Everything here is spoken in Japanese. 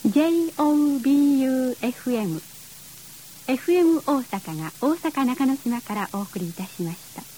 JOBUFM FM 大阪が大阪中之島からお送りいたしました。